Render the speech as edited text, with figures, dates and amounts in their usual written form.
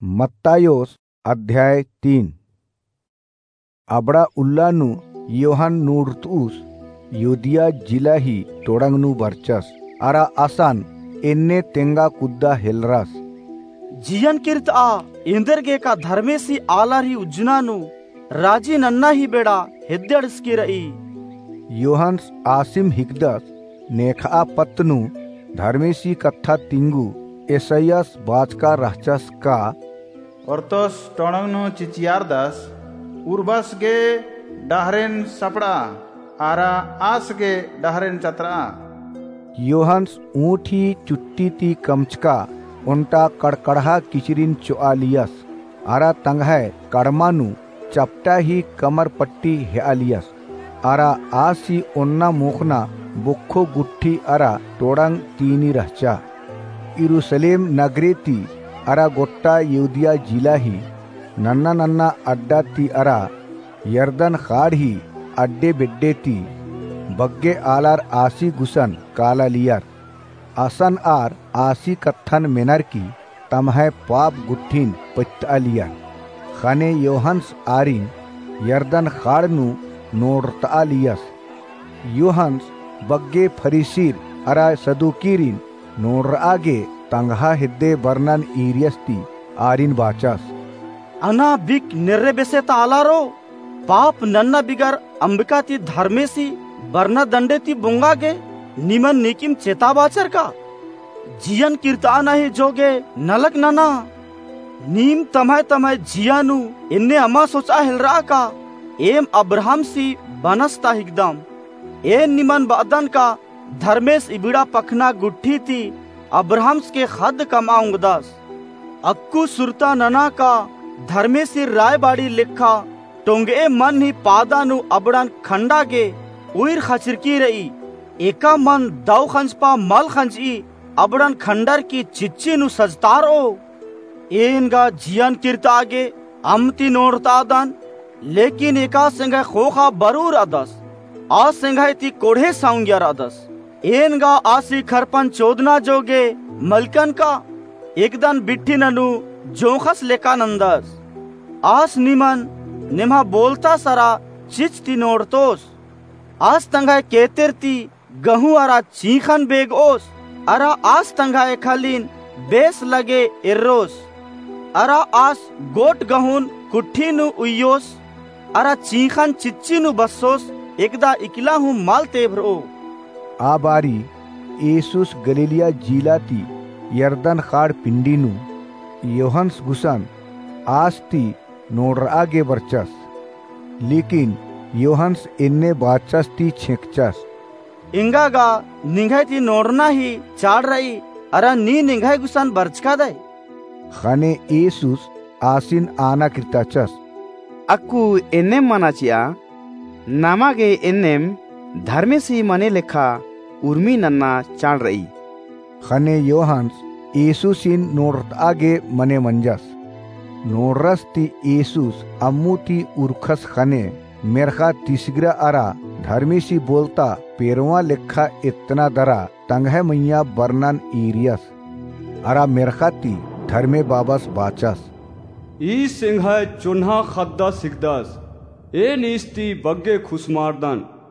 मत्तायोस अध्याय 3। अबड़ा उल्लानु योहान नूर्तूस युदिया जिला ही तोड़ंगनु बरचस अरा आसान एन्ने तेंगा कुद्दा हेलरास जियन किरत आ इंदरगे का धर्मेसी आलारी उज्जुनानु राजी नन्ना ही बेड़ा हेद्दड़स्की रई योहान्स आसिम हिकदस नेखा पत्नु धर्मेसी कत्था तिंगु एसयस बाचका रहचस का Ortos tonangno ciciardas urbas ge dahren sapda ara as ge dahren chatra योहान्स ऊँटी चुट्टी ती कमचका उन्टा कड़कड़ा किचरिन चुआलियस आरा तंगह कड़मानु चपटा ही कमर पट्टी हेआलियस आरा आसी उन्ना मुखना बुखो गुट्ठी अरा तोड़ंग तीनी रहचा यरूशलेम नगरेती अरा गोट्टा युदिया जिला ही नन्ना नन्ना अड्डा ती अरा यर्दन खाड़ ही अड्डे बेड्डे ती बग्गे आलार आसी गुसन काला लियार आसन आर आसी कत्थन मेनर की तमह पाप गुट्ठीन पत्ता लियार खाने योहन्स आरिन यर्दन खाड़नु नोड़ता लियस योहन्स बग्गे फरीसीर अरा सदुकीरिन नोड़ आगे तंगहा हिद्दे बर्नन ईरियस्ती आरिन बाचास अना बिक निर्रे बेसे तालारो पाप नन्ना बिगर अंबिका ती धर्मेसी बर्ना दंडे ती बुंगा गे निमन निकिम चेता बाचर का जियन कीर्ता नहीं जोगे नलक नना नीम तमय तमय जियानु इन्ने अमा सोचा हिलरा का एम अब्राहम सी बनस्ता हिकदम ए निमन बादन का धर्मेश इबिड़ा पखना गुट्ठी थी अब्राहम्स के खद कमाऊंगदास अक्कू सुरता नना का धर्मेसी रायबाड़ी लिखा टोंगे मन ही पादानु अबड़न खंडा गे उइर खचरकी रही एका मन दाव खंजपा मल खंजी अबड़न खंडर की चिच्ची नु सजतारो एनगा जियन किरता आगे अमती नोड़ता दान लेकिन एका संग खोखा बरूर अदस आ संग ती कोढ़े साउंग्यार अदस एनगा आसी खरपन चोदना जोगे मलकन का एकदन बिट्ठी ननु जोखस लेका नंदस आस निमन निमा बोलता सरा चिचती नोड़तोस आस तंगाए केतेरती गहूं अरा चीखन बेग ओस अरा आस तंगाए खालीन बेस लगे इर्रोस अरा आस गोट गहून कुट्ठी नु उयोस अरा चीखन चिच्ची नु बसोस एकदा इकला हूँ माल तेभरो आबारी येसुस गलीलिया जिलाती यर्दन खाड़ पिंडीनु योहन्स गुसन आस्ती नोड़ आगे बरचस लेकिन योहन्स इन्ने बाचस ती छेकचस इंगागा निंगाई ती नोड़ना ही चाड़ रही अरा नी निंगाई गुसन बरचका दे खाने येसुस आसिन आना किरताचस अक्कू इन्ने मनाचिया नामागे इन्नेम धर्मेसी मने लेखा उर्मी नन्ना चाल रही खाने योहन्स येसुसिन नोड़ आगे मने मंजस नोड़रस ती येसुस अम्मू ती उर्खस खाने मेरखा तिसग्रा अरा धर्मेसी बोलता पेरवा लेखा इतना दरा तंगह मैया बर्नन ईरियस अरा मेरखा ती धर्मे बाबस बाचस ई सिंघाय चुन्हा खद्दा सिकदस ए नीस्ती बग्गे खुसमारदन